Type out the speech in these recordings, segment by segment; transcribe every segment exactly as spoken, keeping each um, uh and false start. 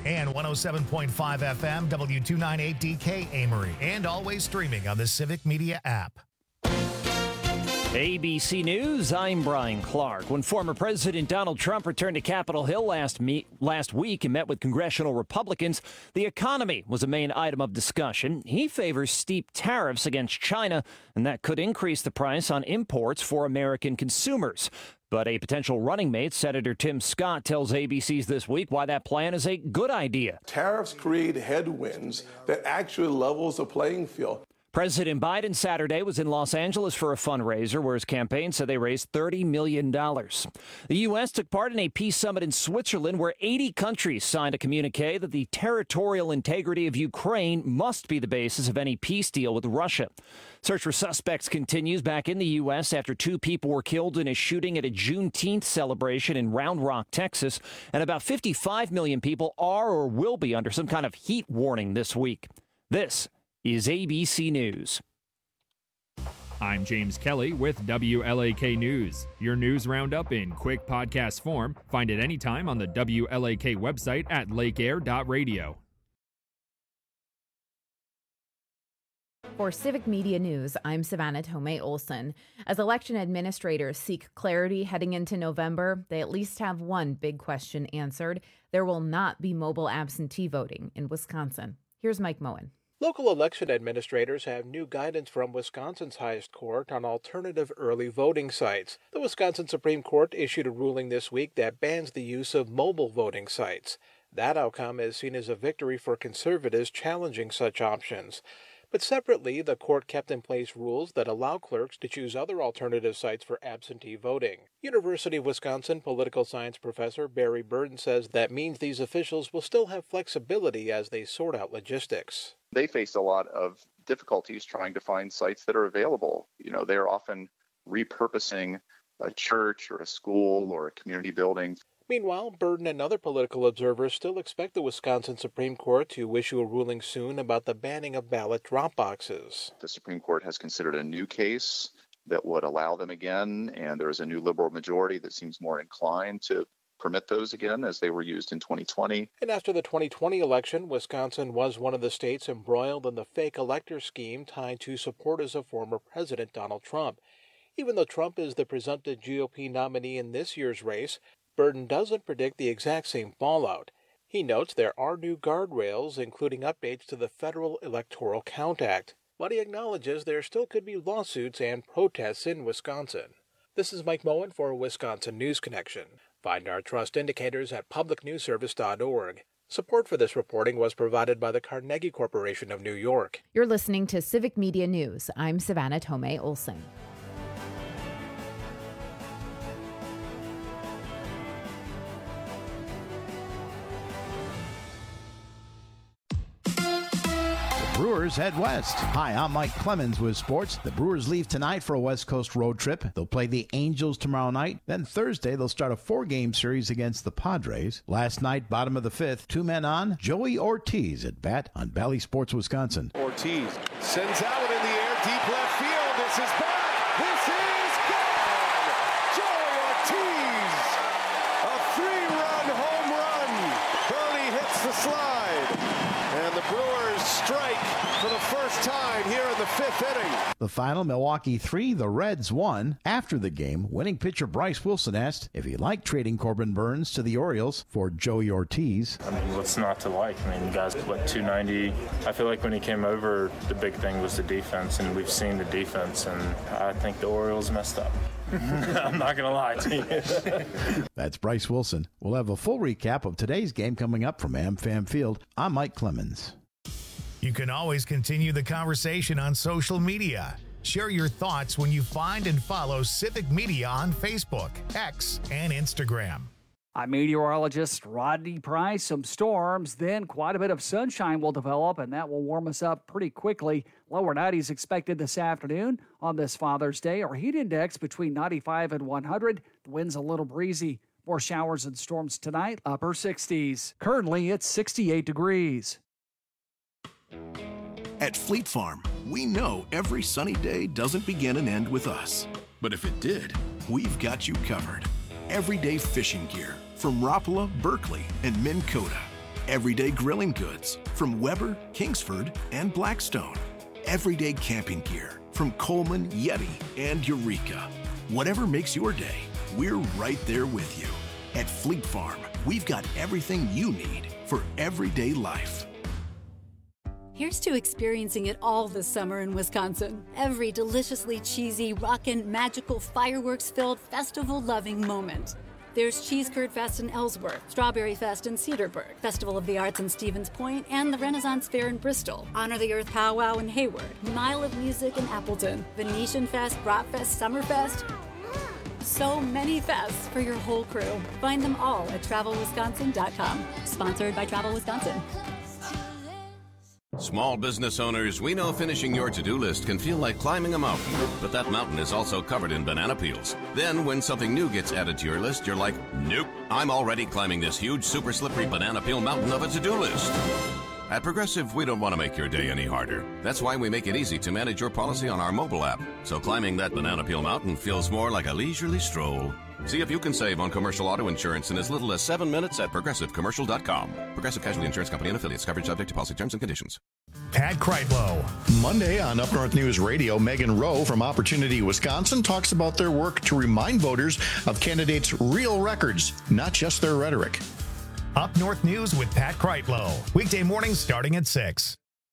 And one oh seven point five F M, W two ninety-eight D K Amory. And always streaming on the Civic Media app. A B C News, I'm Brian Clark. When former President Donald Trump returned to Capitol Hill last, me- last week and met with congressional Republicans, the economy was a main item of discussion. He favors steep tariffs against China, and that could increase the price on imports for American consumers. But a potential running mate, Senator Tim Scott, tells A B C's This Week why that plan is a good idea. Tariffs create headwinds that actually levels the playing field. President Biden Saturday was in Los Angeles for a fundraiser where his campaign said they raised thirty million dollars. The U S took part in a peace summit in Switzerland where eighty countries signed a communique that the territorial integrity of Ukraine must be the basis of any peace deal with Russia. Search for suspects continues back in the U S after two people were killed in a shooting at a Juneteenth celebration in Round Rock, Texas, and about fifty-five million people are or will be under some kind of heat warning this week. This is A B C News. I'm James Kelly with W L A K News. Your news roundup in quick podcast form. Find it anytime on the W L A K website at lake air dot radio. For Civic Media News, I'm Savannah Tomei Olson. As election administrators seek clarity heading into November, they at least have one big question answered. There will not be mobile absentee voting in Wisconsin. Here's Mike Moen. Local election administrators have new guidance from Wisconsin's highest court on alternative early voting sites. The Wisconsin Supreme Court issued a ruling this week that bans the use of mobile voting sites. That outcome is seen as a victory for conservatives challenging such options. But separately, the court kept in place rules that allow clerks to choose other alternative sites for absentee voting. University of Wisconsin political science professor Barry Burden says that means these officials will still have flexibility as they sort out logistics. They face a lot of difficulties trying to find sites that are available. You know, they're often repurposing a church or a school or a community building. Meanwhile, Burden and other political observers still expect the Wisconsin Supreme Court to issue a ruling soon about the banning of ballot drop boxes. The Supreme Court has considered a new case that would allow them again, and there is a new liberal majority that seems more inclined to permit those again as they were used in twenty twenty. And after the twenty twenty election, Wisconsin was one of the states embroiled in the fake elector scheme tied to supporters of former President Donald Trump. Even though Trump is the presumptive G O P nominee in this year's race, Burden doesn't predict the exact same fallout. He notes there are new guardrails, including updates to the Federal Electoral Count Act, but he acknowledges there still could be lawsuits and protests in Wisconsin. This is Mike Moen for Wisconsin News Connection. Find our trust indicators at public news service dot org. Support for this reporting was provided by the Carnegie Corporation of New York. You're listening to Civic Media News. I'm Savannah Tomei Olson. Brewers head west. Hi, I'm Mike Clemens with sports. The Brewers leave tonight for a West Coast road trip. They'll play the Angels tomorrow night. Then Thursday, they'll start a four-game series against the Padres. Last night, bottom of the fifth, two men on. Joey Ortiz at bat on Bally Sports Wisconsin. Ortiz sends out it in the air, deep left field. This is back. This is gone. Joey Ortiz, a three-run home run. Bernie hits the slide, and the Brewers strike for the first time here in the fifth inning. The final, Milwaukee three, the Reds one. After the game, winning pitcher Bryce Wilson asked if he liked trading Corbin Burnes to the Orioles for Joey Ortiz. I mean, what's not to like? I mean, the guy's, what, two ninety? I feel like when he came over, the big thing was the defense, and we've seen the defense, and I think the Orioles messed up. I'm not going to lie to you. That's Bryce Wilson. We'll have a full recap of today's game coming up from AmFam Field. I'm Mike Clemens. You can always continue the conversation on social media. Share your thoughts when you find and follow Civic Media on Facebook, X, and Instagram. I'm meteorologist Rodney Price. Some storms, then quite a bit of sunshine will develop, and that will warm us up pretty quickly. Lower nineties expected this afternoon on this Father's Day. Our heat index between ninety-five and one hundred. The wind's a little breezy. More showers and storms tonight, upper sixties. Currently, it's sixty-eight degrees. At Fleet Farm, we know every sunny day doesn't begin and end with us. But if it did, we've got you covered. Everyday fishing gear from Rapala, Berkeley, and Minn Kota. Everyday grilling goods from Weber, Kingsford, and Blackstone. Everyday camping gear from Coleman, Yeti, and Eureka. Whatever makes your day, we're right there with you. At Fleet Farm, we've got everything you need for everyday life. Here's to experiencing it all this summer in Wisconsin. Every deliciously cheesy, rockin', magical, fireworks-filled, festival-loving moment. There's Cheese Curd Fest in Ellsworth, Strawberry Fest in Cedarburg, Festival of the Arts in Stevens Point, and the Renaissance Fair in Bristol, Honor the Earth Powwow in Hayward, Mile of Music in Appleton, Venetian Fest, Bratfest, Summerfest. So many fests for your whole crew. Find them all at travel wisconsin dot com. Sponsored by Travel Wisconsin. Small business owners, we know finishing your to-do list can feel like climbing a mountain, but that mountain is also covered in banana peels. Then when something new gets added to your list, you're like, nope, I'm already climbing this huge, super slippery banana peel mountain of a to-do list. At Progressive, we don't want to make your day any harder. That's why we make it easy to manage your policy on our mobile app, so climbing that banana peel mountain feels more like a leisurely stroll. See if you can save on commercial auto insurance in as little as seven minutes at progressive commercial dot com. Progressive Casualty Insurance Company and affiliates. Coverage subject to policy terms and conditions. Pat Kreitlow. Monday on Up North News Radio, Megan Rowe from Opportunity Wisconsin talks about their work to remind voters of candidates' real records, not just their rhetoric. Up North News with Pat Kreitlow. Weekday mornings starting at six.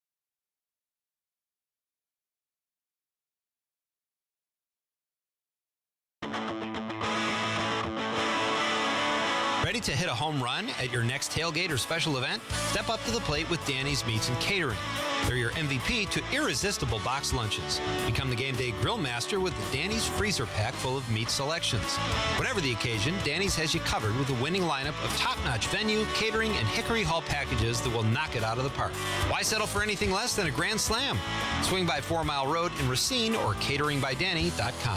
Ready to hit a home run at your next tailgate or special event? Step up to the plate with Danny's Meats and Catering. They're your M V P to irresistible box lunches. Become the game day grill master with the Danny's freezer pack full of meat selections. Whatever the occasion, Danny's has you covered with a winning lineup of top-notch venue, catering, and Hickory Hall packages that will knock it out of the park. Why settle for anything less than a grand slam? Swing by Four Mile Road in Racine or catering by danny dot com.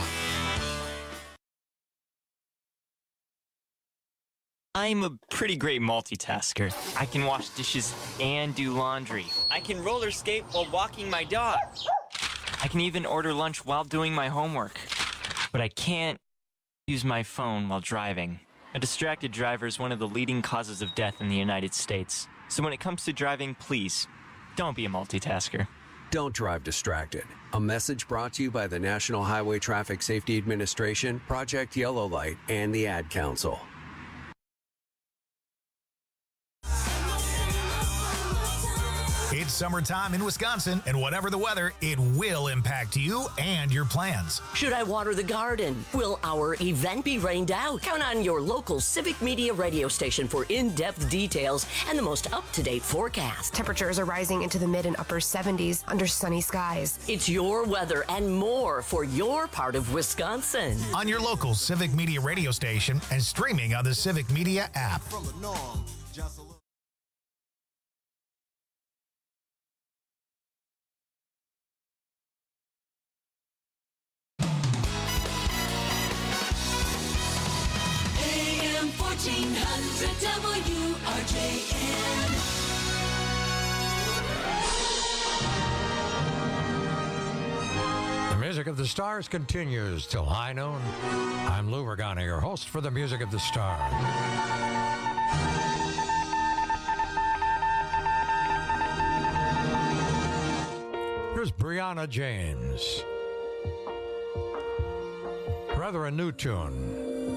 I'm a pretty great multitasker. I can wash dishes and do laundry. I can roller skate while walking my dog. I can even order lunch while doing my homework. But I can't use my phone while driving. A distracted driver is one of the leading causes of death in the United States. So when it comes to driving, please, don't be a multitasker. Don't drive distracted. A message brought to you by the National Highway Traffic Safety Administration, Project Yellow Light, and the Ad Council. It's summertime in Wisconsin, and whatever the weather, it will impact you and your plans. Should I water the garden? Will our event be rained out? Count on your local Civic Media radio station for in-depth details and the most up-to-date forecast. Temperatures are rising into the mid and upper seventies under sunny skies. It's your weather and more for your part of Wisconsin. On your local Civic Media radio station and streaming on the Civic Media app. fourteen hundred W R J N. The Music of the Stars continues till high noon. I'm Lou Regana, your host for the Music of the Stars. Here's Brianna James. Rather a new tune.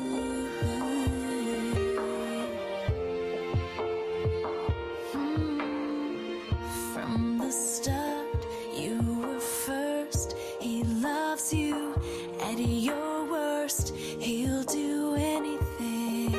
From the start, you were first. He loves you at your worst. He'll do anything.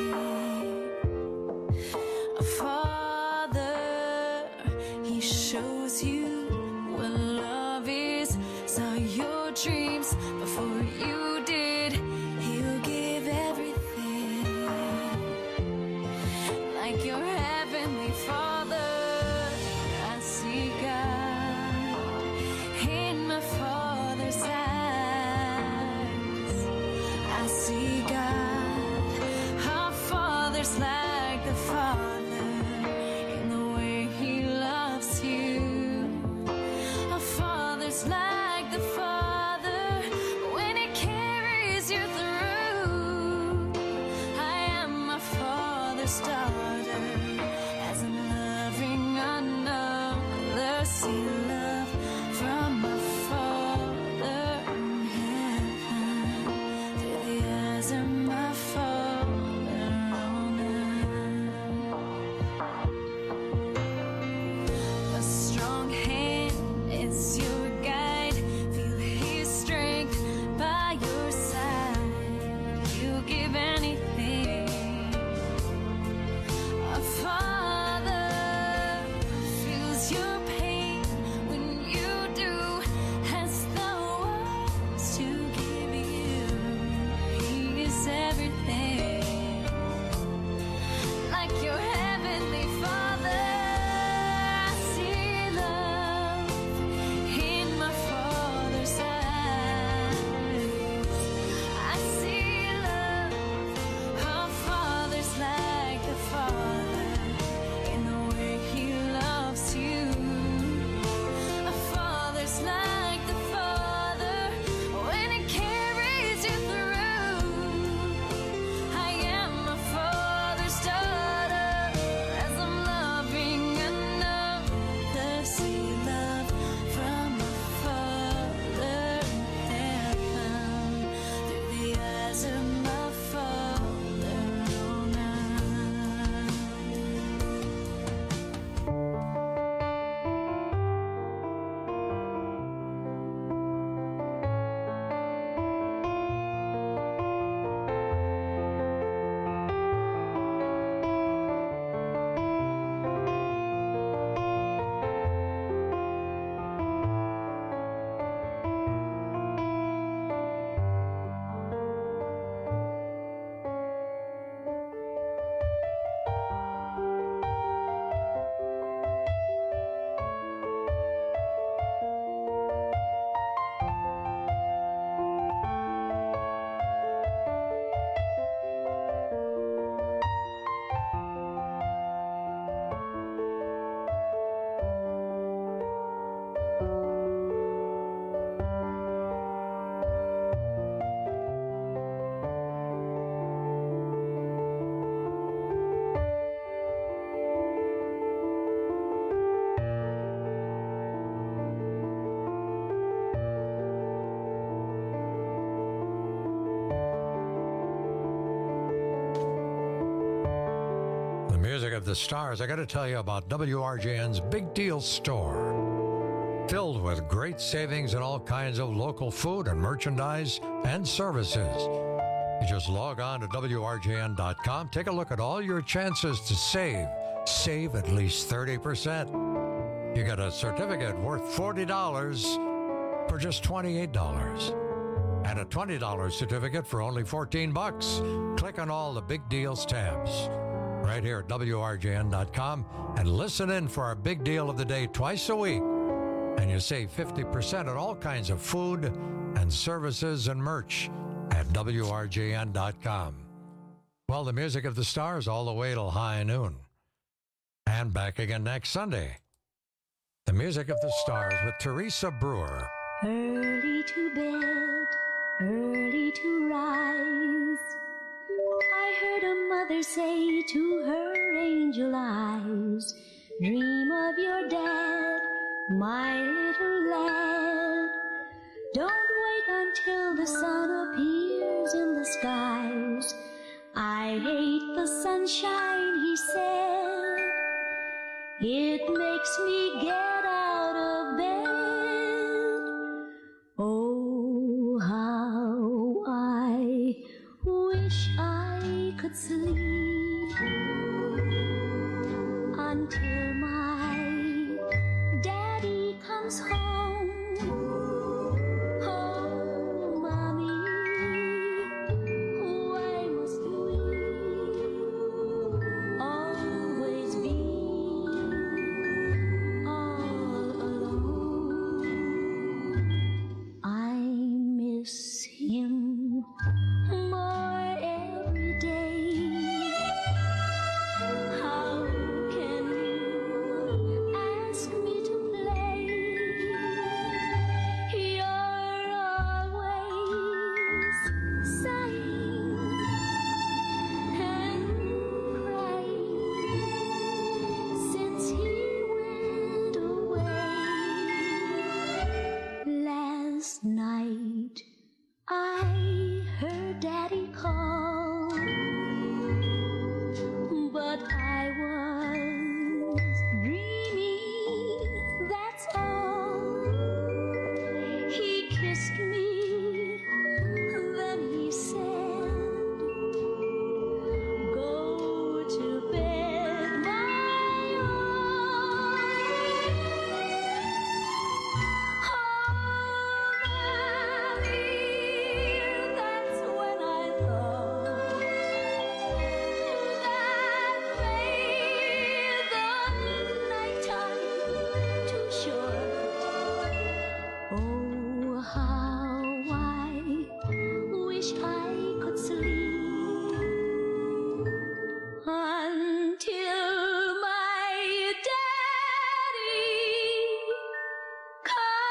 A father, he shows you what love is. Saw your dreams before you did. He'll give everything. Like your heavenly Father, I see God in my Father's eyes. I see God, our Father's like the Father in the way He loves you. Music of the Stars, I got to tell you about W R J N's Big Deal Store. Filled with great savings and all kinds of local food and merchandise and services. You just log on to W R J N dot com, take a look at all your chances to save. Save at least thirty percent. You get a certificate worth forty dollars for just twenty-eight dollars. And a twenty dollars certificate for only fourteen bucks. Click on all the Big Deals tabs right here at W R J N dot com and listen in for our Big Deal of the Day twice a week. And you save fifty percent on all kinds of food and services and merch at W R J N dot com. Well, the Music of the Stars all the way till high noon. And back again next Sunday. The Music of the Stars with Teresa Brewer. Early to bed, early to rise. I heard a mother say to her angel eyes, dream of your dad, my little lad. Don't wait until the sun appears in the skies. I hate the sunshine, he said. It makes me get out of bed. Oh, how I wish I could sleep until my daddy comes home. Oh, mommy, why must we always be all alone? I miss him more every day. How can you ask me to play? You're always sighing and crying since he went away. Last night I heard Daddy call, but I was dreaming, that's all. He kissed me, then he said, go to bed, my own. Oh, mommy, that's when I thought that made the nighttime too short. Oh, how I wish I could sleep until my daddy comes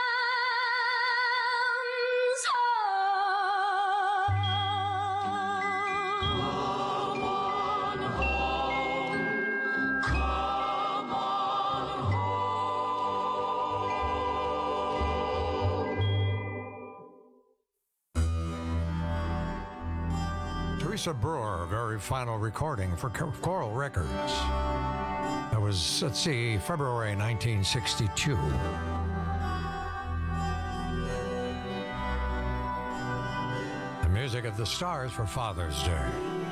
Teresa Brewer, a very final recording for Coral Records. That was, let's see, February nineteen sixty-two. The Music of the Stars for Father's Day.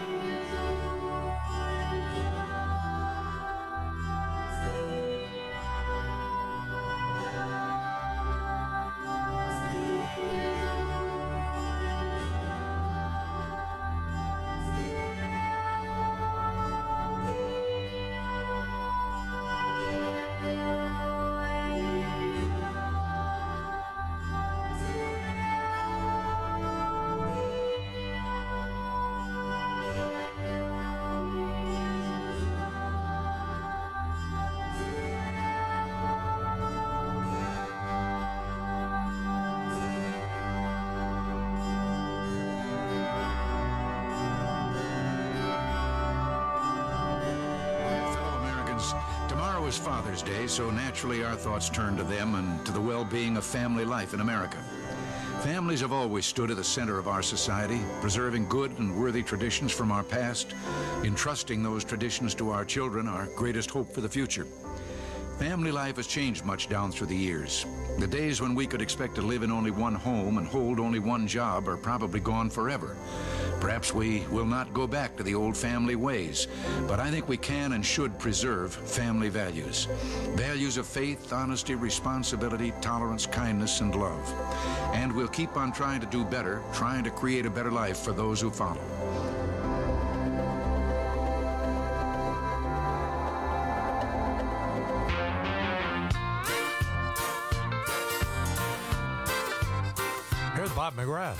Tomorrow is Father's Day, so naturally our thoughts turn to them and to the well-being of family life in America. Families have always stood at the center of our society, preserving good and worthy traditions from our past, entrusting those traditions to our children, our greatest hope for the future. Family life has changed much down through the years. The days when we could expect to live in only one home and hold only one job are probably gone forever. Perhaps we will not go back to the old family ways, but I think we can and should preserve family values. Values of faith, honesty, responsibility, tolerance, kindness, and love. And we'll keep on trying to do better, trying to create a better life for those who follow. Here's Bob McGrath.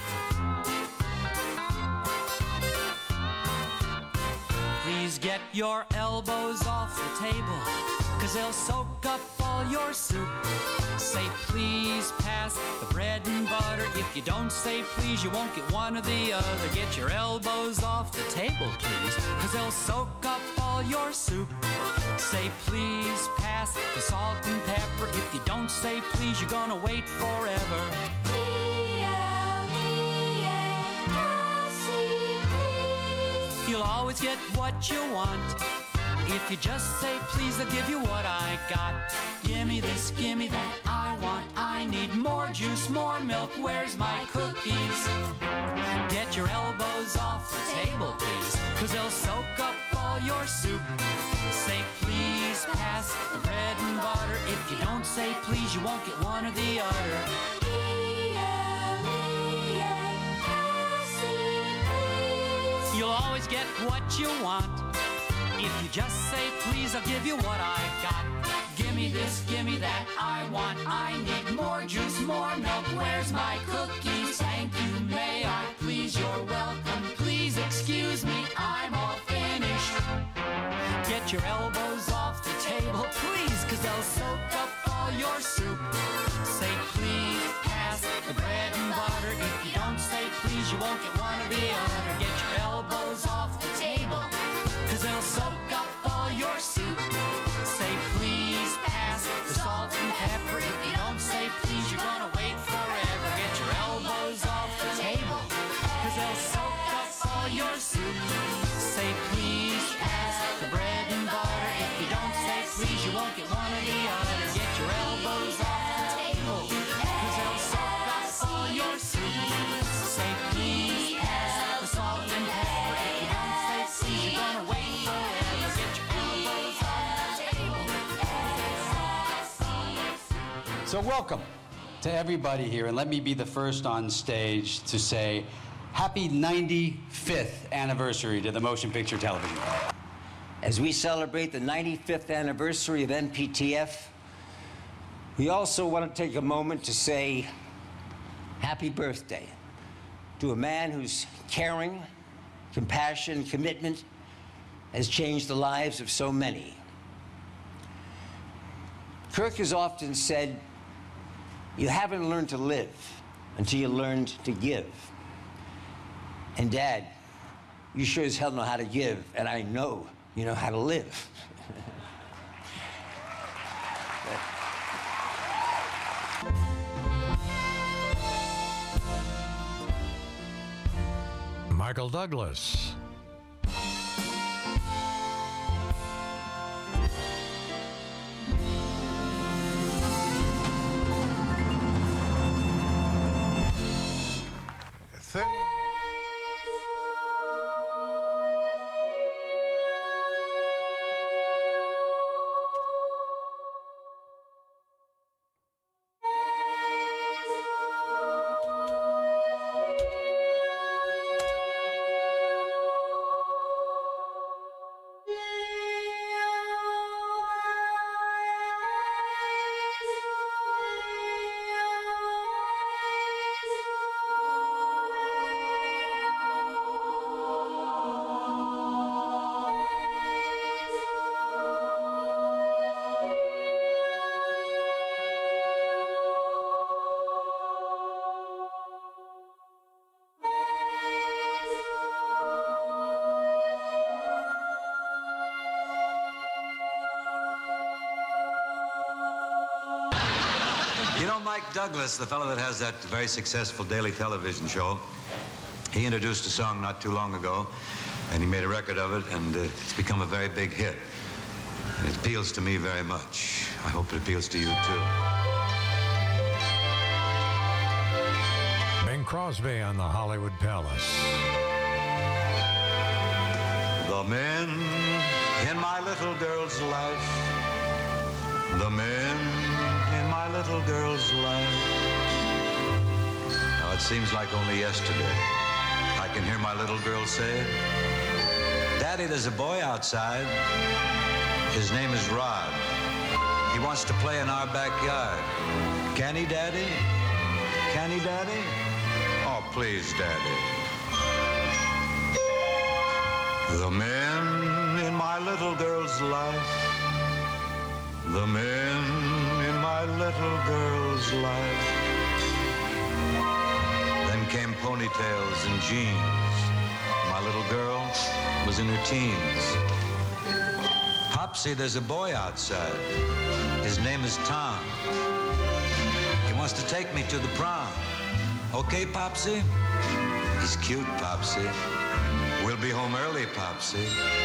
Please get your elbows off the table, 'cause they'll soak up all your soup. Say please pass the bread and butter. If you don't say please, you won't get one or the other. Get your elbows off the table, please, 'cause they'll soak up all your soup. Say please pass the salt and pepper. If you don't say please, you're gonna wait forever. You'll always get what you want. If you just say please, I'll give you what I got. Gimme this, gimme that, I want, I need more juice, more milk, where's my cookies? Get your elbows off the table, please, 'cause they'll soak up all your soup. Say please pass the bread and butter. If you don't say please, you won't get one or the other. You'll always get what you want. If you just say please, I'll give you what I got. Gimme this, gimme that, I want, I need more juice, more milk, where's my cookies? Thank you, may I please, you're welcome, please excuse me, I'm all finished. Get your elbows off the table, please, 'cause they'll soak up all your soup. Say please pass the bread and butter. If you don't say please, you won't get one or the other. Get your elbows off the table, 'cause they'll soak up all your soup. Say please pass the salt and pepper. If you don't say please, you're gonna wait forever. Get your elbows off the table, 'cause they'll soak up all your soup. Say please pass the bread and butter. If you don't say please, you won't get one or the other. Get your elbows off the table, 'cause they'll soak up all your soup. Say please pass the salt and pepper. If you don't say please, you're gonna wait forever. Get your elbows off the table. So welcome to everybody here, and let me be the first on stage to say happy ninety-fifth anniversary to the Motion Picture Television. As we celebrate the ninety-fifth anniversary of M P T F, we also want to take a moment to say happy birthday to a man whose caring, compassion, commitment has changed the lives of so many. Kirk has often said, you haven't learned to live until you learned to give. And Dad, you sure as hell know how to give, and I know you know how to live. Michael Douglas. Th- You know, Mike Douglas, the fellow that has that very successful daily television show, he introduced a song not too long ago, and he made a record of it, and uh, it's become a very big hit. And it appeals to me very much. I hope it appeals to you, too. Bing Crosby on the Hollywood Palace. The men in my little girl's life, the men in my little girl's life. Now it seems like only yesterday I can hear my little girl say, Daddy, there's a boy outside. His name is Rod. He wants to play in our backyard. Can he, Daddy? Can he, Daddy? Oh, please, Daddy. The men in my little girl's life, the men in my little girl's life. Then came ponytails and jeans. My little girl was in her teens. Popsy, there's a boy outside. His name is Tom. He wants to take me to the prom. Okay, Popsy? He's cute, Popsy. We'll be home early, Popsy.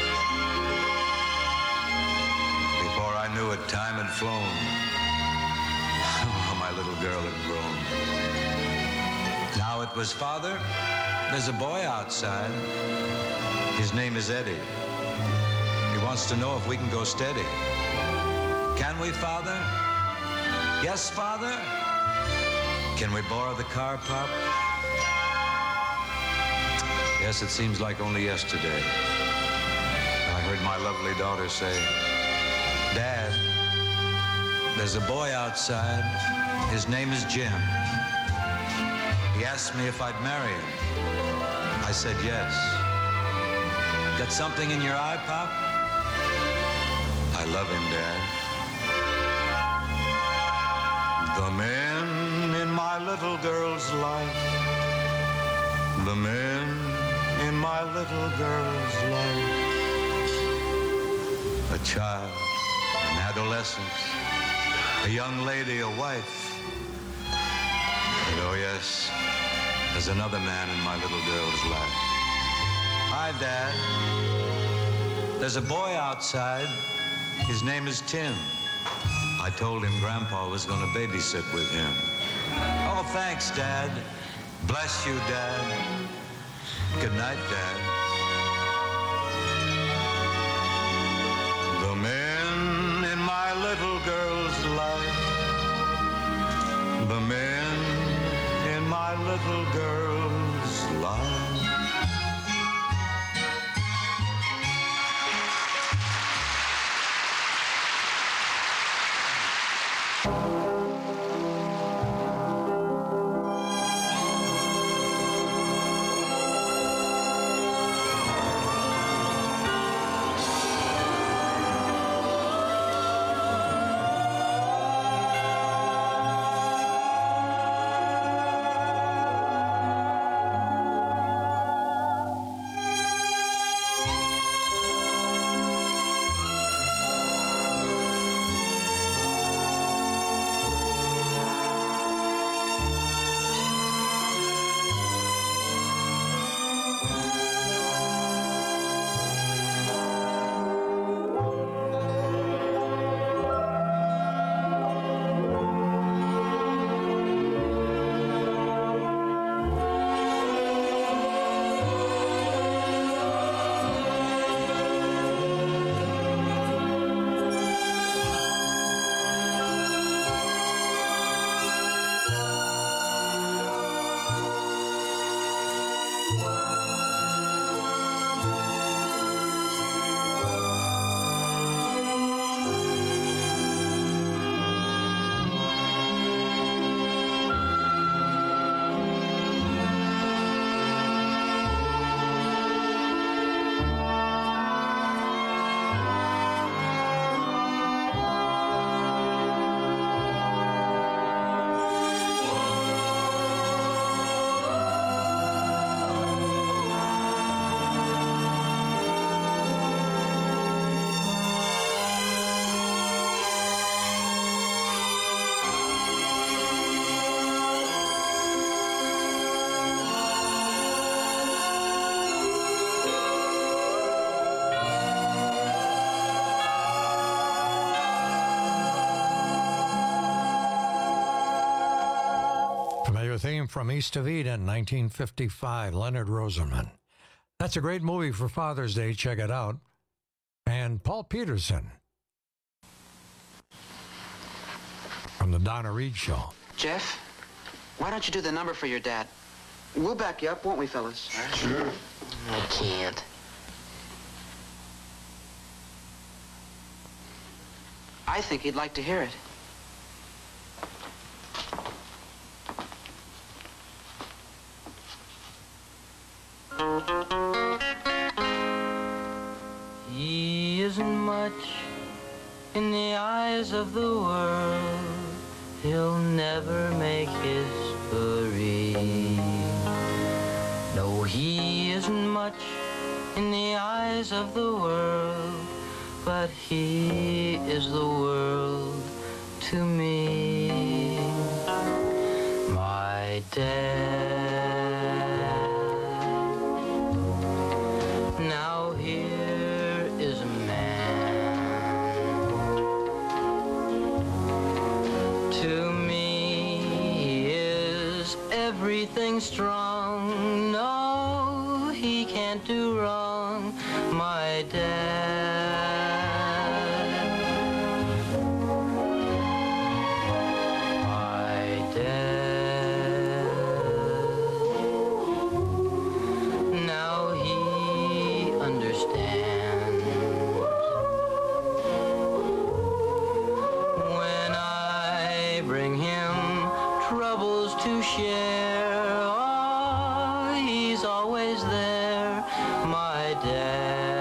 Before I knew it, time had flown. Oh, my little girl had grown. Now it was, Father, there's a boy outside. His name is Eddie. He wants to know if we can go steady. Can we, Father? Yes, Father? Can we borrow the car, Pop? Yes, it seems like only yesterday I heard my lovely daughter say, Dad, there's a boy outside. His name is Jim. He asked me if I'd marry him. I said yes. Got something in your eye, Pop? I love him, Dad. The men in my little girl's life, the men in my little girl's life, a child, an adolescent, a young lady, a wife. And oh yes, there's another man in my little girl's life. Hi, Dad. There's a boy outside. His name is Tim. I told him Grandpa was going to babysit with him. Oh, thanks, Dad. Bless you, Dad. Good night, Dad. The men in my little girl's life, the men in my little girl's life. familiar theme from East of Eden, nineteen fifty-five, Leonard Rosenman. That's a great movie for Father's Day. Check it out. And Paul Peterson from the Donna Reed Show. Jeff, why don't you do the number for your dad? We'll back you up, won't we, fellas? Sure. I can't. I think he'd like to hear it. He isn't much in the eyes of the world. He'll never make history. No, he isn't much in the eyes of the world, but he is the world to me. My dad. Now here is a man. To me, he is everything strong. No, he can't do wrong. My dad. My dad. Now he understands. When I bring him troubles to share, oh, he's always there, my dad.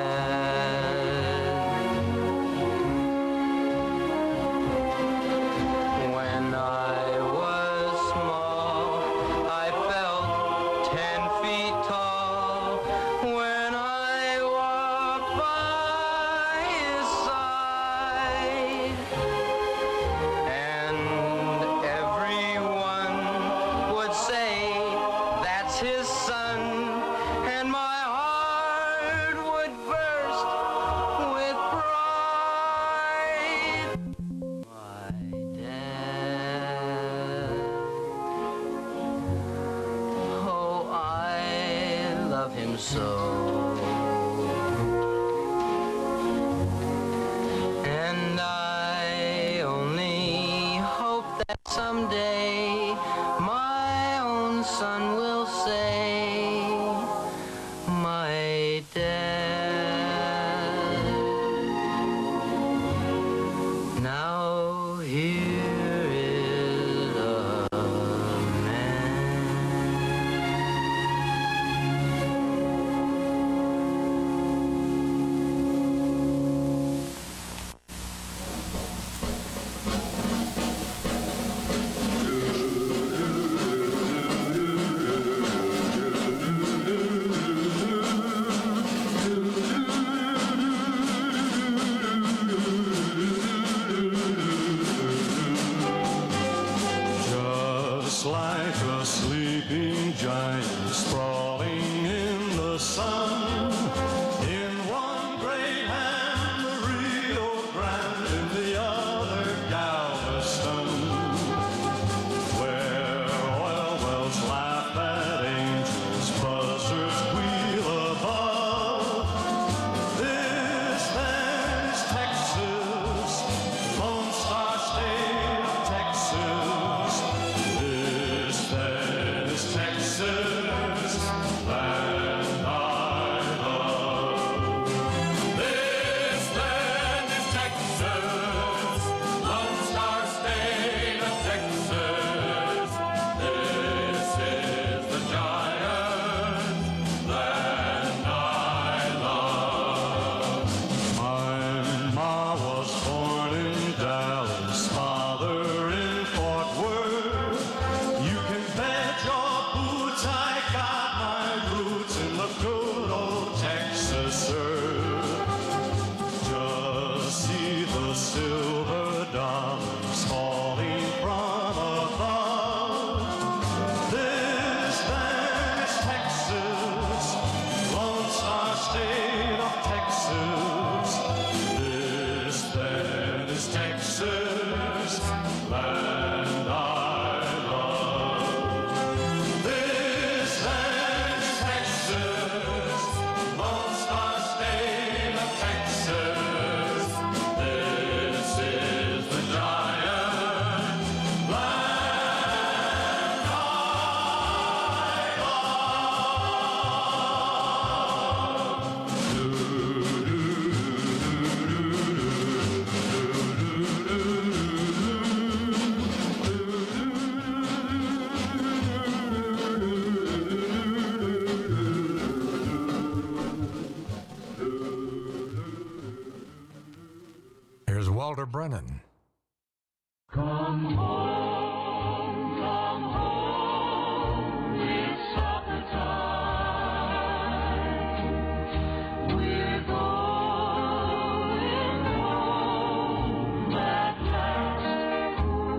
When I was small, I felt ten feet tall. When I walked by his side, and everyone would say, that's his son, and my heart would burst with pride. My dad, oh, I love him so. And I only hope that someday my own son will say, my dad. Now here is a man. Brennan. Come home, come home, it's supper time. We're going home at last.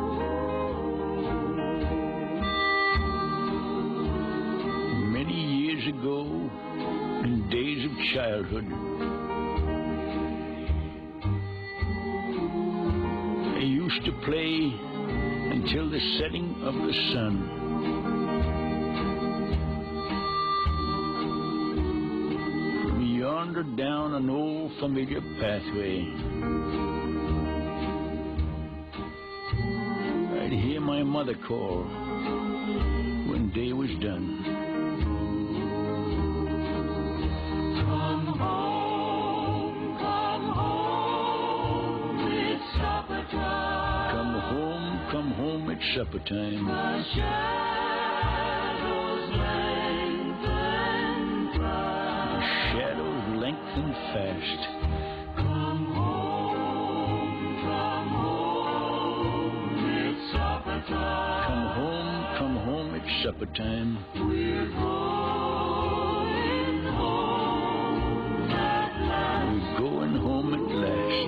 Many years ago, in days of childhood, I used to play until the setting of the sun. From yonder down an old familiar pathway, I'd hear my mother call when day was done. Come home, come home, it's supper time. Come home, come home, it's supper time. The shadows lengthen fast. The shadows lengthen fast. Come home, come home, it's supper time. Come home, come home, it's supper time. We're going home at last. We're going home at last.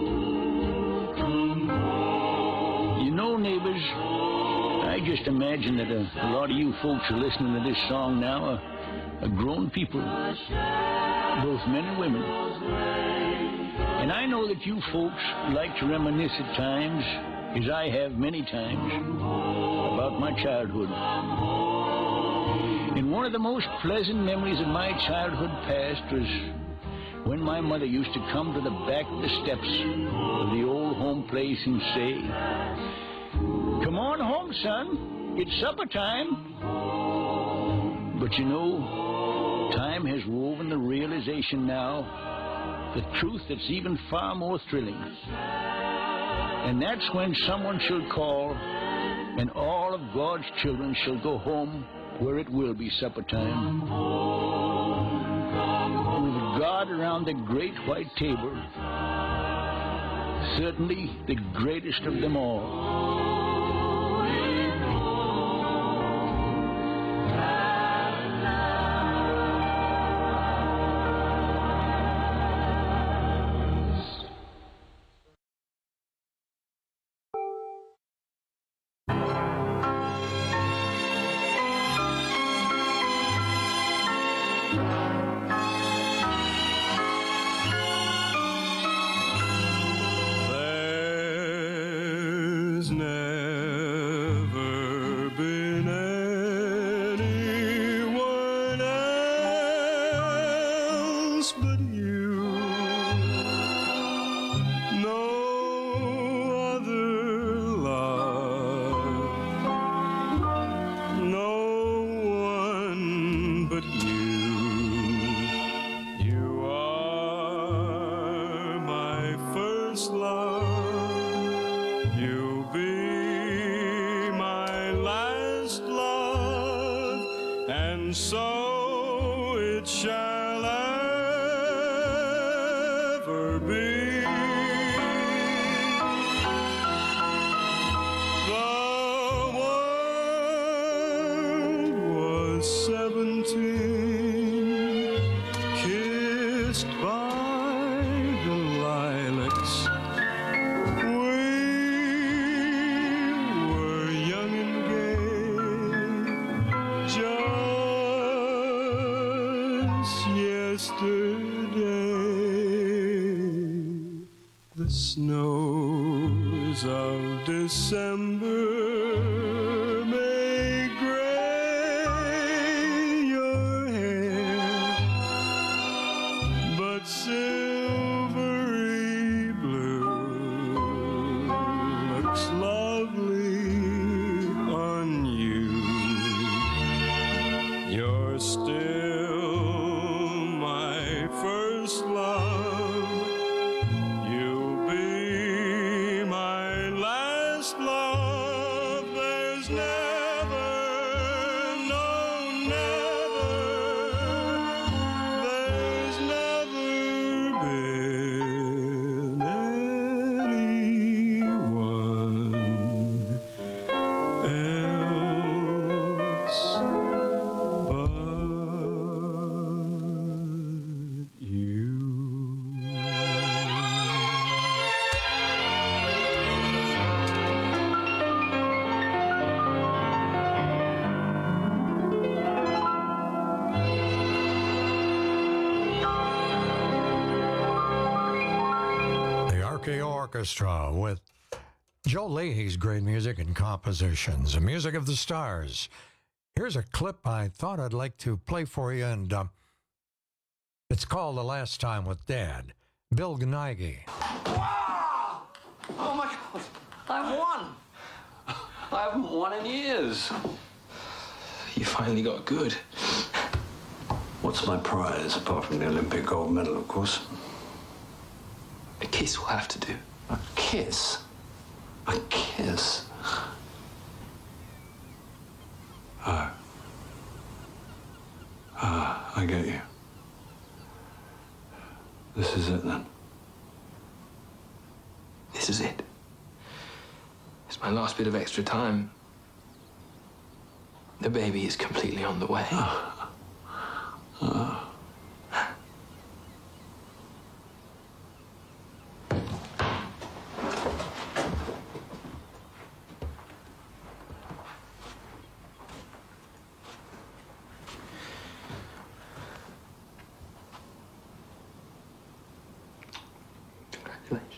Come home. You know, neighbors, I just imagine that a, a lot of you folks are listening to this song now are, are grown people, both men and women. And I know that you folks like to reminisce at times, as I have many times, about my childhood. And one of the most pleasant memories of my childhood past was when my mother used to come to the back of the steps of the old home place and say, "Come on home, son. It's supper time." But you know, time has woven the realization now, the truth that's even far more thrilling. And that's when someone shall call, and all of God's children shall go home where it will be supper time. With God around the great white table, certainly the greatest of them all. Snows of December may gray your hair, but silvery blue looks lovely on you. You're still my first love. There's never been any Orchestra with Joe Leahy's great music and compositions, the music of the stars. Here's a clip I thought I'd like to play for you, and uh, it's called The Last Time with Dad. Bill Gnagy. Wow! Oh my God, I won! I haven't won in years. You finally got good. What's my prize, apart from the Olympic gold medal, of course? A kiss will have to do. A kiss? A kiss? Oh. Ah, I get you. This is it, then? This is it. It's my last bit of extra time. The baby is completely on the way. Oh. Oh. Congratulations.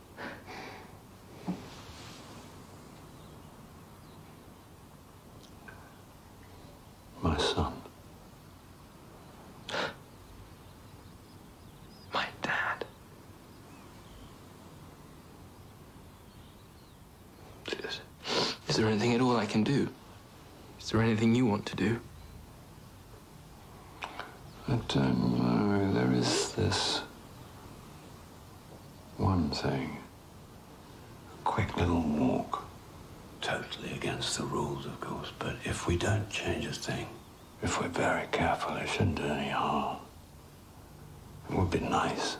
My son. My dad. Is, is there anything at all I can do? Is there anything you want to do? I don't know. There is this one thing. A quick little walk. Totally against the rules, of course, but if we don't change a thing, if we're very careful, it shouldn't do any harm. It would be nice.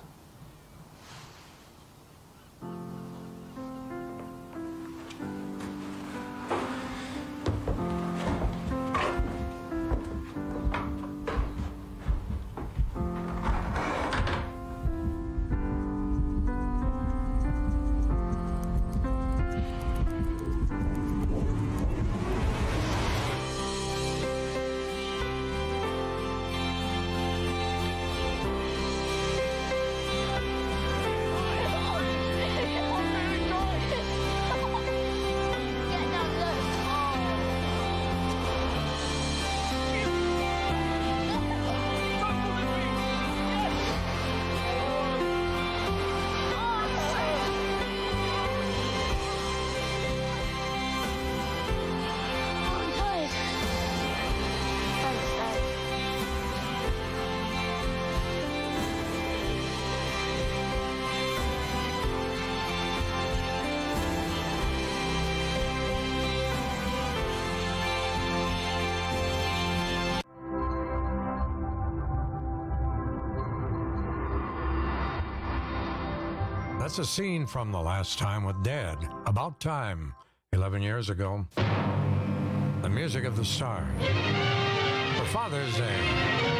That's a scene from The Last Time with Dad. About time, eleven years ago. The music of the stars. For Father's Day.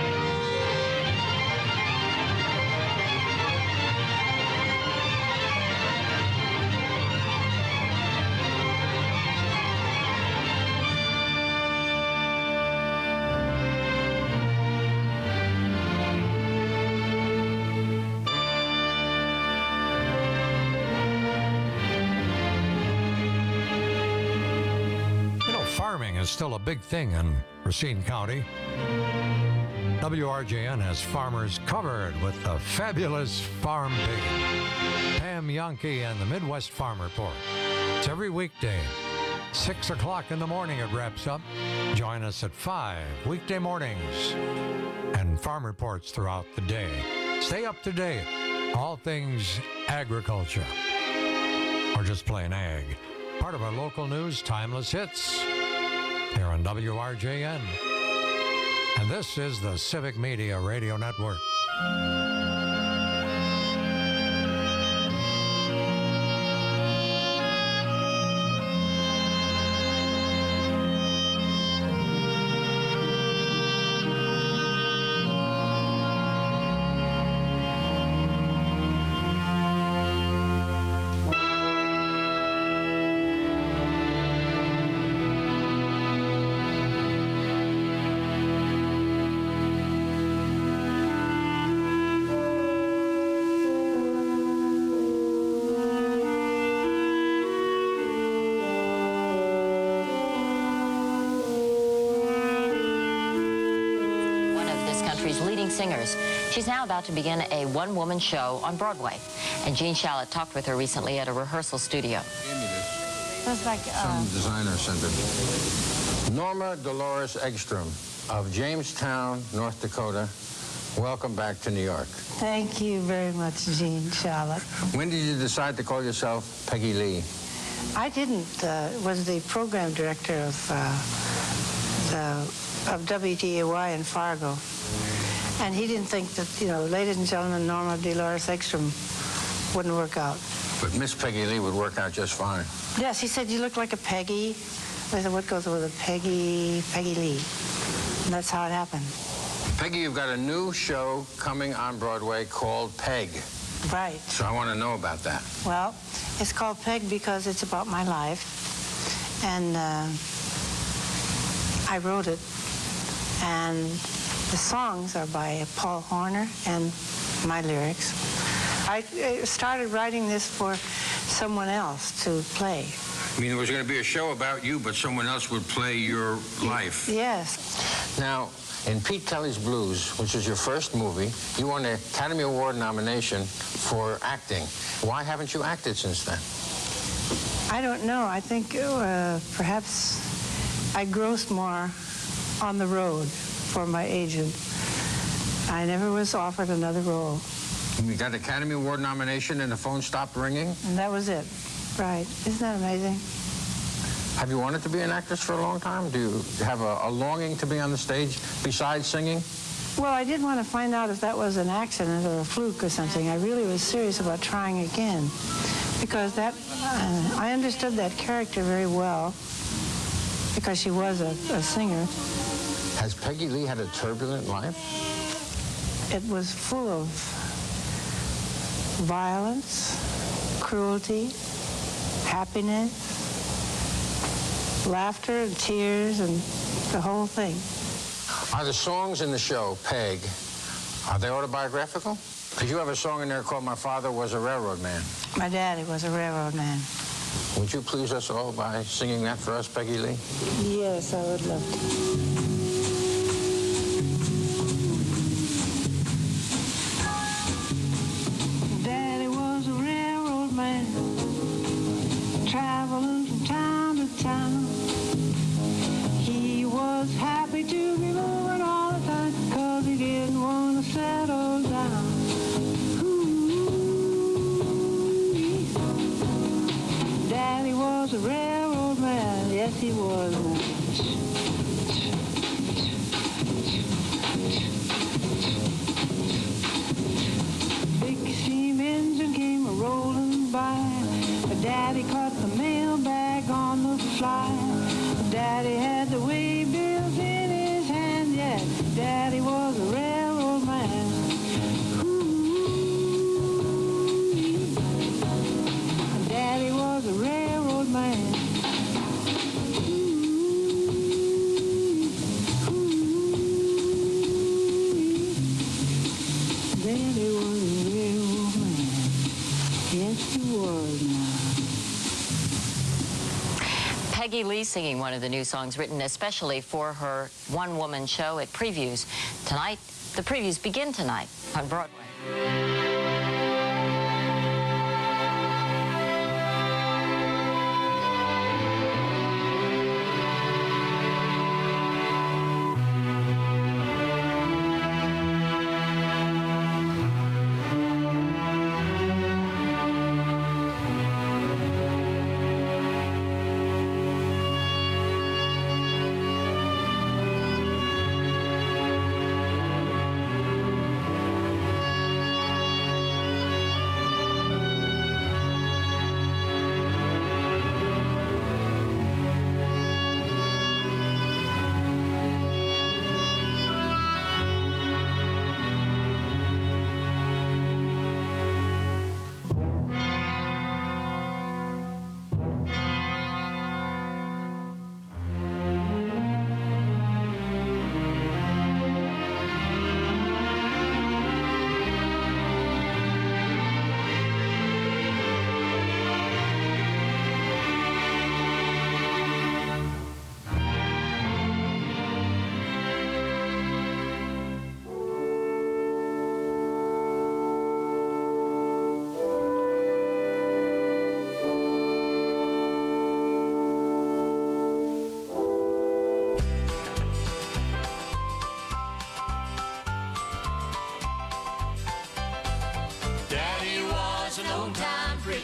Farming is still a big thing in Racine County. W R J N has farmers covered with the fabulous farm pig. Pam Yankee and the Midwest Farm Report. It's every weekday, six o'clock in the morning it wraps up. Join us at five weekday mornings and farm reports throughout the day. Stay up to date. All things agriculture or just plain ag. Part of our local news, Timeless Hits, here on W R J N. And this is the Civic Media Radio Network. singers. She's now about to begin a one-woman show on Broadway. And Jean Shalit talked with her recently at a rehearsal studio. It's like uh, Some designer sent it. Norma Dolores Eggstrom of Jamestown, North Dakota. Welcome back to New York. Thank you very much, Jean Shalit. When did you decide to call yourself Peggy Lee? I didn't. Uh, was the program director of uh, the, of W T A Y in Fargo, and he didn't think that, you know, ladies and gentlemen, Norma Dolores Eggstrom wouldn't work out. But Miss Peggy Lee would work out just fine. Yes, he said you look like a Peggy. I said, what goes with a Peggy? Peggy Lee. And that's how it happened. Peggy, you've got a new show coming on Broadway called Peg. Right. So I want to know about that. Well, it's called Peg because it's about my life. And uh, I wrote it. And the songs are by Paul Horner and my lyrics. I started writing this for someone else to play. I mean, there was going to be a show about you, but someone else would play your life. Yes. Now, in Pete Kelly's Blues, which is your first movie, you won an Academy Award nomination for acting. Why haven't you acted since then? I don't know. I think uh, perhaps I grossed more on the road for my agent. I never was offered another role. You got an Academy Award nomination and the phone stopped ringing? And that was it. Right. Isn't that amazing? Have you wanted to be an actress for a long time? Do you have a, a longing to be on the stage besides singing? Well, I did want to find out if that was an accident or a fluke or something. I really was serious about trying again because that uh, I understood that character very well because she was a, a singer. Has Peggy Lee had a turbulent life? It was full of violence, cruelty, happiness, laughter and tears and the whole thing. Are the songs in the show, Peg, are they autobiographical? Because you have a song in there called My Father Was a Railroad Man. My daddy was a railroad man. Would you please us all by singing that for us, Peggy Lee? Yes, I would love to. Daddy was a railroad man, traveling from town to town. He was happy to be moving all the time, cause he didn't want to settle down. Ooh. Daddy was a railroad man, yes he was. Big steam engine came a-rolling by, but Daddy caught the mailbag on the fly. Daddy had the way bills in his hand, yes, Daddy was a railroad man. Ooh. Daddy was a railroad man. Daddy was a railroad man. Yes, he was now. Peggy Lee singing one of the new songs written especially for her one-woman show. It previews tonight. The previews begin tonight on Broadway.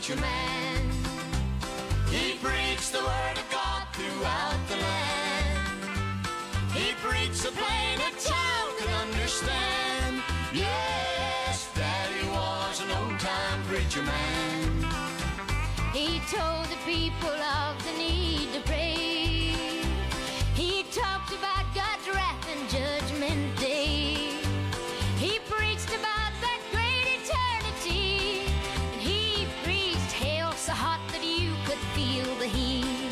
preacher man. He preached the word of God throughout the land. He preached so plain a child could understand. Yes, Daddy was an old-time preacher man. He told the people of the need to pray. He talked about God's wrath and judgment day. He preached about that great eternity. And he preached hell so hot that you could feel the heat.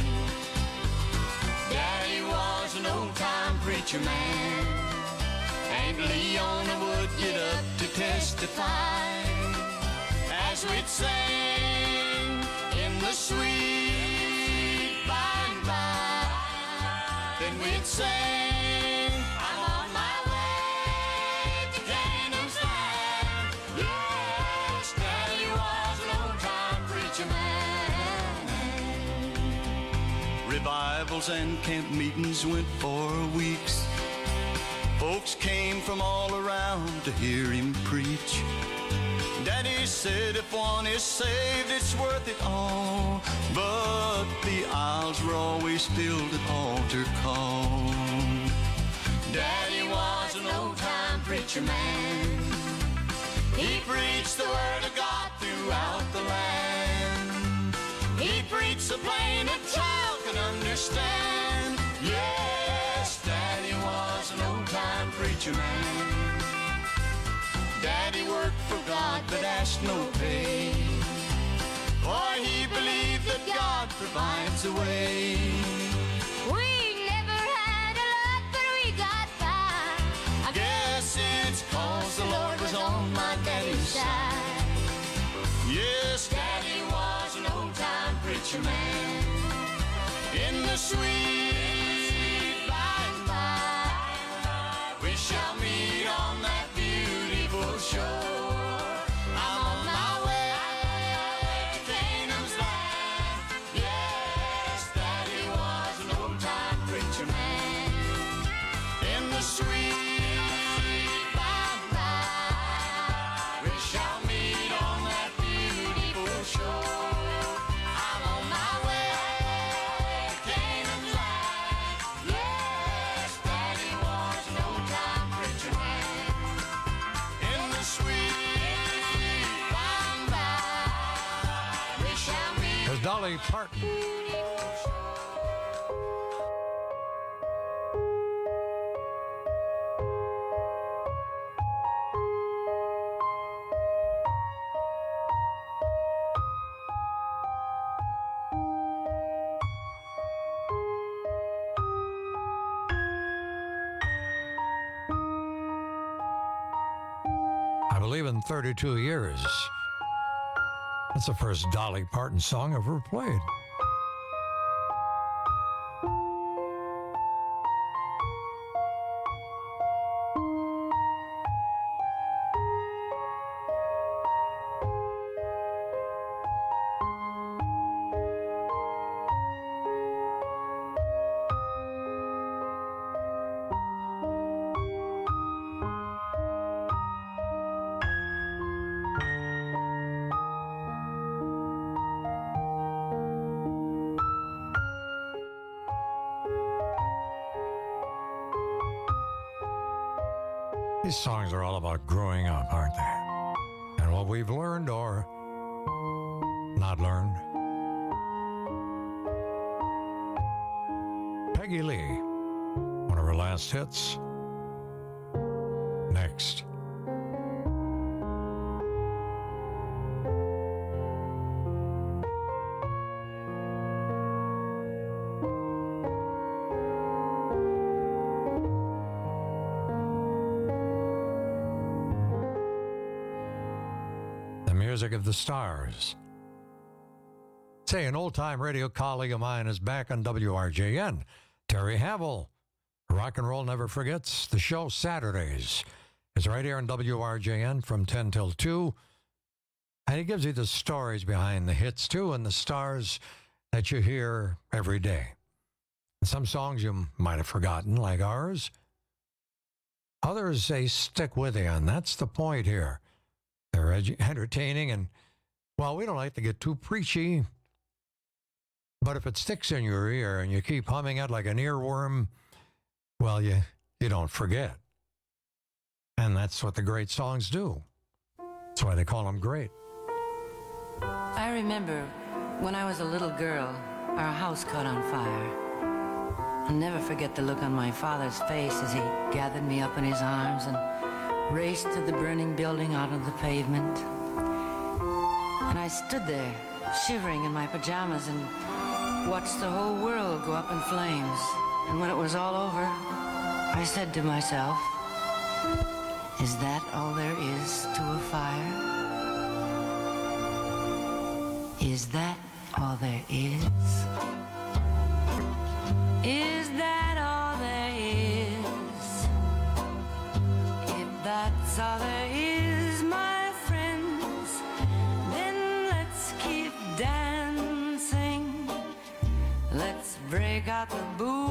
Daddy was an old-time preacher man. And Leona would get up to testify as we'd sing in the sweet by and by. Then we'd sing, I'm on my way to Canaan's land. Yes, Daddy was an old-time preacher man. Revivals and camp meetings went for weeks. Folks came from all around to hear him preach. Daddy said if one is saved, it's worth it all. But the aisles were always filled at altar call. Daddy was an old-time preacher man. He preached the word of God throughout the land. He preached so plain a child can understand. Yes, Daddy was an old-time preacher man. Daddy worked for God but asked no pay. For he believed that God provides a way. We never had a lot, but we got by. I guess it's cause the Lord was on my daddy's side. Yes, Daddy was an old-time preacher man. In the sweet by and by, we shall meet on that beautiful shore. I'm on my way to Canaan's land. Yes, Daddy was an old-time preacher man. In the sweet by and by, we shall meet on that beautiful shore. I'm on my way to Canaan's land. Yes, Daddy was an old-time preacher man. In the sweet by and by, we shall meet. There's Dolly Parton. I believe in thirty-two years. That's the first Dolly Parton song ever played. These songs are all about growing up, aren't they? And what we've learned or not learned. Peggy Lee, one of her last hits. Next. Music of the Stars. Say, an old-time radio colleague of mine is back on W R J N. Terry Havel. Rock and Roll Never Forgets. The show Saturdays is right here on W R J N from ten till two. And he gives you the stories behind the hits, too, and the stars that you hear every day. Some songs you might have forgotten, like ours. Others, they stick with you, and that's the point here. They're edu- entertaining, and Well, we don't like to get too preachy, but if it sticks in your ear and you keep humming it like an earworm, well, you, you don't forget. And that's what the great songs do. That's why they call them great. I remember when I was a little girl, our house caught on fire. I'll never forget the look on my father's face as he gathered me up in his arms and raced to the burning building out on the pavement. And I stood there, shivering in my pajamas, and watched the whole world go up in flames. And when it was all over, I said to myself, is that all there is to a fire? Is that all there is? Is that all there is? If that's all there is, my friends, then let's keep dancing. Let's break out the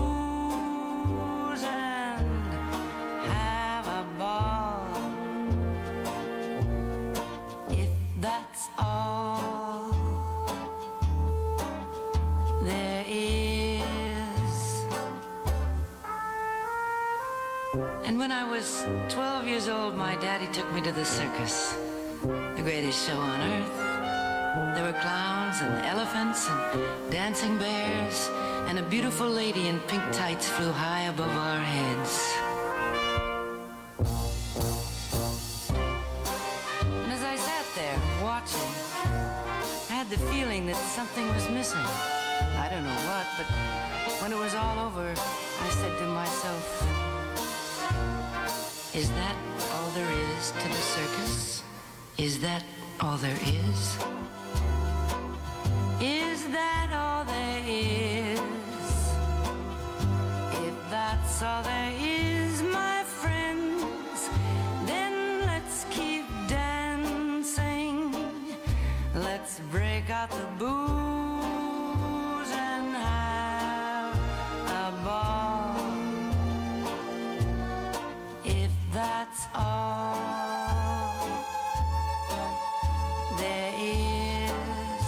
booze and have a ball. If that's all there is. And when I was twelve years old, my daddy took me to the circus, the greatest show on earth. There were clowns and elephants and dancing bears, and a beautiful lady in pink tights flew high above our heads. And as I sat there watching, I had the feeling that something was missing. I don't know what, but when it was all over, I said to myself, is that all there is to the circus? Is that all there is? Is that all there is? If that's all there is, my friends, then let's keep dancing. Let's break out the booze and have a ball. If that's all there is.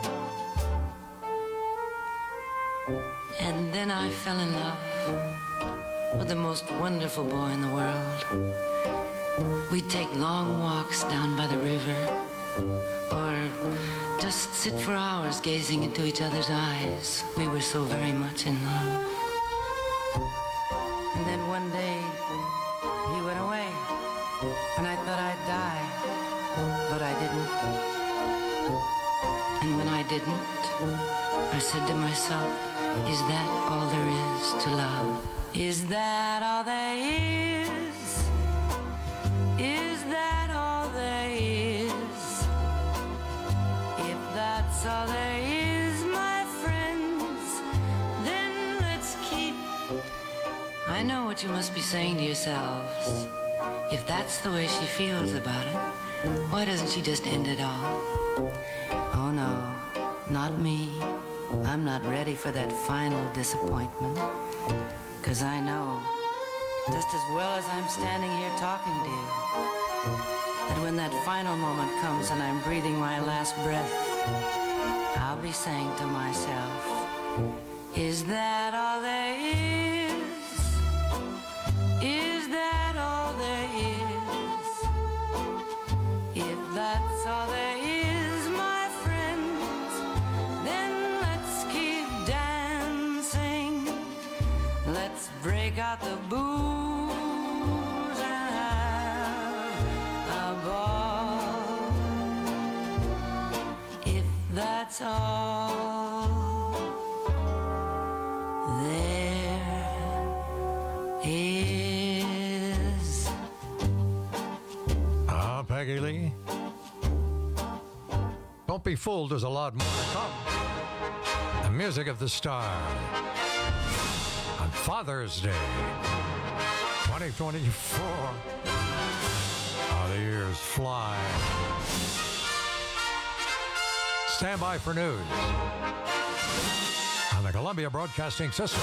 And then I fell in love with the most wonderful boy in the world. We'd take long walks down by the river, or just sit for hours gazing into each other's eyes. We were so very much in love. And then one day, he went away, and I thought I'd die, but I didn't. And when I didn't, I said to myself, is that all there is to love? Is that all there is? Is that all there is? If that's all there is, my friends, then let's keep. I know what you must be saying to yourselves. If that's the way she feels about it, why doesn't she just end it all? Oh no, not me. I'm not ready for that final disappointment. Cause I know, just as well as I'm standing here talking to you, that when that final moment comes and I'm breathing my last breath, I'll be saying to myself, is that all there is? Is that all there is? If that's all there is, my friends, then let's keep dancing. Let's break out the booze and have a ball. If that's all there is. Ah, Peggy Lee. Don't be fooled, there's a lot more to come. The music of the star. On Father's Day, twenty twenty-four. Oh, the years fly. Stand by for news on the Columbia Broadcasting System.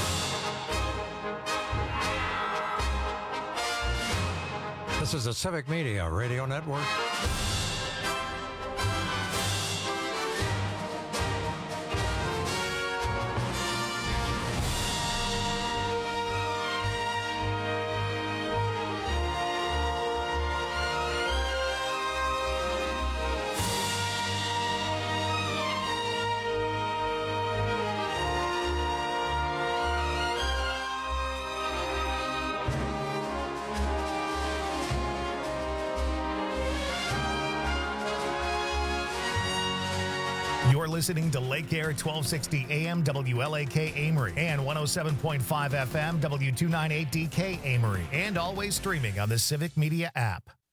This is the Civic Media Radio Network. You're listening to Lake Air twelve sixty A M W L A K Amory and one oh seven point five F M W two ninety-eight D K Amory, and always streaming on the Civic Media app.